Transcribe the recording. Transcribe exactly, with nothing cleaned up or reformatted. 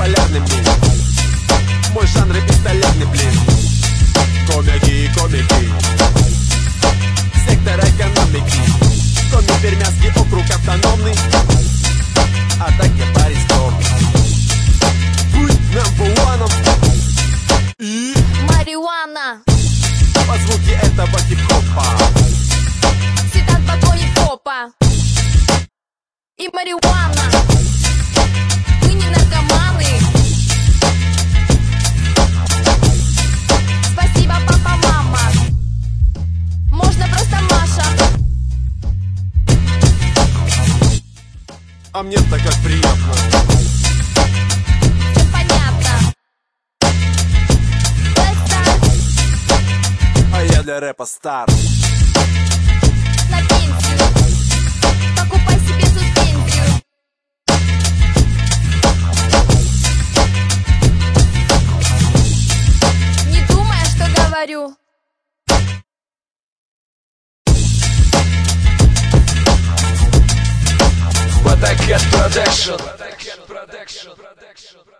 полярным мир. Мой жанр пистолетный, блин. Комики, комики, сектор экономики. Коми Пермяцкий округ автономный. А так я парень скромный. Будь number one. И Марихуана. По звуке этого хип-хопа. Всегда в балконе попа. И марихуана. Мы не наркоманы. Спасибо, папа, мама. Можно просто Маша. А мне-то как приятно. Все понятно. Let's start. А я для рэпа стар. На пенсию. Покупай себе суспензию. Не думай, что говорю. Батакет Продакшн.